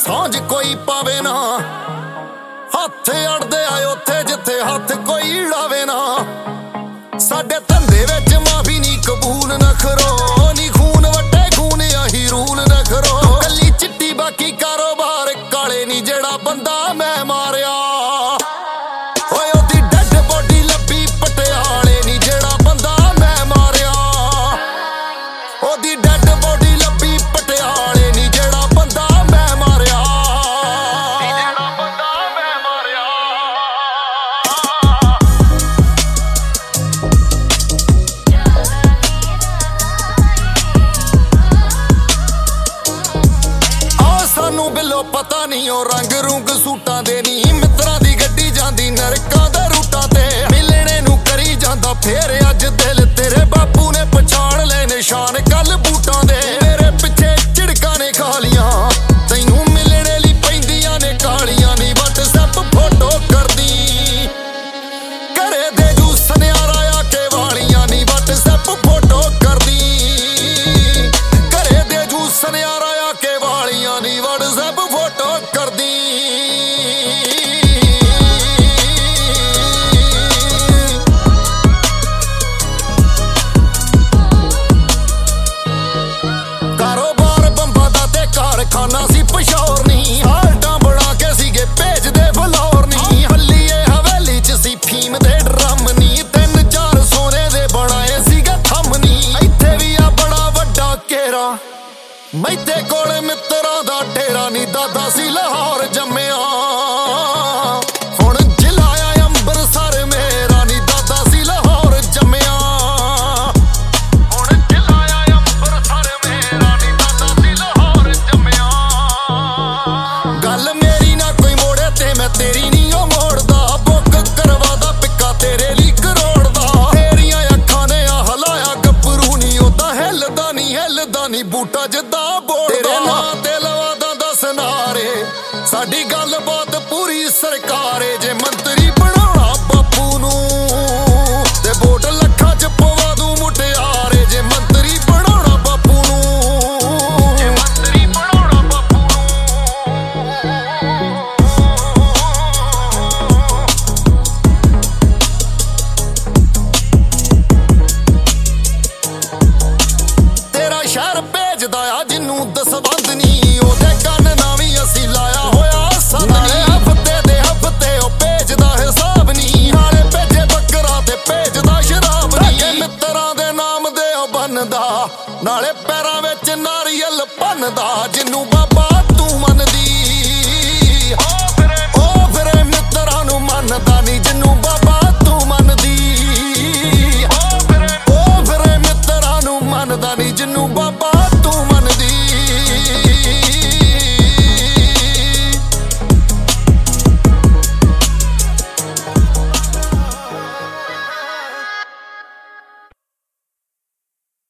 ਸਾਂਝ ਕੋਈ ਪਾਵੇ ਨਾ, ਹੱਥ ਅੜਦੇ ਆਏ ਉੱਥੇ ਜਿੱਥੇ ਹੱਥ ਕੋਈ ੜਾਵੇ ਨਾ। ਸਾਡੇ ਧੰਦੇ ਵਿੱਚ ਮਾਫੀ ਨਹੀਂ ਕਬੂਲ ਨਾ ਕਰੋ, ਨੀ ਖੂਨ ਵੱਟੇ ਖੂਨ ਆਹੀ ਰੂਲ ਨਾ ਕਰੋ। ਕੱਲੀ ਚਿੱਟੀ ਬਾਕੀ ਕਾਰੋਬਾਰ ਕਾਲੇ ਨੀ ਜਿਹੜਾ ਬੰਦਾ ਮੈਂ ਮਾਰਿਆ। ਓਏ ਉਹਦੀ ਡੈਡ ਬੋਡੀ ਲੱਭੀ ਪਟਿਆਲੇ ਨੀ ਜਿਹੜਾ ਬੰਦਾ ਮੈਂ ਮਾਰਿਆ। ਉਹਦੀ ਡੈਡ ਬੋਡੀ ਲੱਭੀ ਪਟਿਆਲੇ ਨੀ ਜਿਹੜਾ ਬੰਦਾ ਮੈਂ ਮਾਰਿਆ। ਜਿਹੜਾ ਬੰਦਾ ਮੈਂ ਮਾਰਿਆ। ਆ ਸਾਨੂੰ ਬਿੱਲੋ ਪਤਾ ਨਹੀਂ ਉਹ ਰੰਗ ਰੁੰਗ ਸੂਟਾਂ ਦੇ ਨੀ, ਮਿੱਤਰਾਂ ਦੀ ਗੱਡੀ ਜਾਂਦੀ ਨਰਕਾਂ ਦੇ ਰੂਟਾਂ ਤੇ। ਮਿਲਣੇ ਨੂੰ ਕਰੀ ਜਾਂਦਾ ਫੇਰ ਅੱਜ ਦਿਲ, ਤੇਰੇ ਬਾਪੂ ਨੇ ਪਛਾਣ ਲੈ ਨਿਸ਼ਾਨ ਕੱਲ ਬੂਟਾਂ ਦੇ। ਮੇਰੇ ਪਿੱਛੇ ਝਿੜਕਾਂ ਨੇ ਖਾਲੀਆਂ, ਤੈਨੂੰ ਮਿਲਣੇ ਲਈ ਪੈਂਦੀਆਂ ਨੇ ਕਾਲੀਆਂ ਨੀ। WhatsApp ਫੋਟੋ ਕਰਦੀ ਘਰੇ ਦੇ ਜੂ ਸੁਨਿਆਰਾ ਆ ਕੇ ਵਾਲੀਆਂ ਨੀ। WhatsApp ਫੋਟੋ ਕਰਦੀ ਘਰੇ ਦੇ ਜੂ ਸੁਨਿਆਰਾ ਆ ਕੇ ਵਾਲੀਆਂ ਨੀ। WhatsApp ਫੋਟੋ ਕਰਦੀ। ਕਾਰੋਬਾਰ ਬੰਬਾਂ ਦਾ ਤੇ ਕਾਰਖਾਨਾ ਸੀ ਪਸ਼ੌਰ ਨੀ। ਹਾਲਟਾਂ ਬਣਾ ਕੇ ਸੀਗੇ ਭੇਜਦੇ ਫਲੋਰ ਨੀ। ਹੱਲੀਏ ਹਵੇਲੀ ਚ ਸੀ ਫੀਮ ਦੇ ਡਰਮ ਨੀ। 3-4 ਸੋਨੇ ਦੇ ਬਣਾਏ ਸੀਗੇ ਥੰਮ ਨੀ। ਇੱਥੇ ਵੀ ਆ ਬੜਾ ਵੱਡਾ ਘੇਰਾ, ਮੈਥੇ ਕੋਲ ਮਿੱਤਰਾਂ ਦਾ ਡੇਰਾ ਨੀ। ਦਾਦਾ ਸੀ ਲਾਹੌਰ ਜੰਮਿਆ, ਹੁਣ ਜ਼ਿਲ੍ਹਾ ਆ ਅੰਬਰਸਰ ਮੇਰਾ ਨੀ। ਦਾਦਾ ਸੀ ਲਾਹੌਰ ਜੰਮਿਆ, ਹੁਣ ਜ਼ਿਲ੍ਹਾ ਆ ਅੰਬਰਸਰ ਮੇਰਾ ਨੀ। ਦਾਦਾ ਸੀ ਲਾਹੌਰ ਜੰਮਿਆ। ਗੱਲ ਮੇਰੀ ਨਾ ਕੋਈ ਮੋੜੇ ਤੇ ਮੈਂ ਤੇਰੀ ਨੀ ਉਹ ਮੋੜਦਾ। ਬੁੱਕ ਕਰਵਾਦਾ ਪਿੱਕਾ ਤੇਰੇ ਲਈ ਕਰੋੜ ਦਾ। ਤੇਰੀਆਂ ਅੱਖਾਂ ਨੇ ਆ ਹਲਾਇਆ ਗੱਭਰੂ ਨੀ, ਉਹਦਾ ਹਿੱਲਦਾ ਨੀ ਬੂਟਾ ਜਿੱਦਾਂ ਬੋੜਦਾ। ਤੇਰੇ ਨਾਂ ਤੇ ਲਵਾਦਾ 10 ਨਾਰੇ, ਸਾਡੀ ਗੱਲ ਬਾਤ ਪੂਰੀ ਸਰਕਾਰੇ। ਜੇ ਮੰਤਰੀ ਬਣਾਉਣਾ ਬਾਪੂ ਨੂੰ ਤੇ ਵੋਟ ਲੱਖਾਂ ਚ ਪਵਾ ਦੂੰ ਮੁਟਿਆਰੇ। ਜੇ ਮੰਤਰੀ ਬਣਾਉਣਾ ਬਾਪੂ ਨੂੰ, ਜੇ ਮੰਤਰੀ ਬਣਾਉਣਾ ਬਾਪੂ ਨੂੰ। ਤੇਰਾ ਸ਼ਹਿਰ ਭੇਜਦਾ ਆ ਜਿਹਨੂੰ ਦਸਵੰਧ ਨੀ, ਉਹਦੇ ਕੰਨ ਨਾ ਵੀ ਅਸੀਂ ਲਾਇਆ ਹੋਇਆ ਸੰਦ ਨੀ। ਹਫ਼ਤੇ ਦੇ ਹਫ਼ਤੇ ਉਹ ਭੇਜਦਾ ਹਿਸਾਬ ਨੀ, ਨਾਲੇ ਭੇਜੇ ਬੱਕਰਾ ਤੇ ਭੇਜਦਾ ਸ਼ਰਾਬ ਨੀ। ਮਿੱਤਰਾਂ ਦੇ ਨਾਮ ਦੇ ਉਹ ਬੰਨਦਾ, ਨਾਲੇ ਪੈਰਾਂ ਵਿੱਚ ਨਾਰੀਅਲ ਭੰਨਦਾ। ਜਿਹਨੂੰ ਬਾਬਾ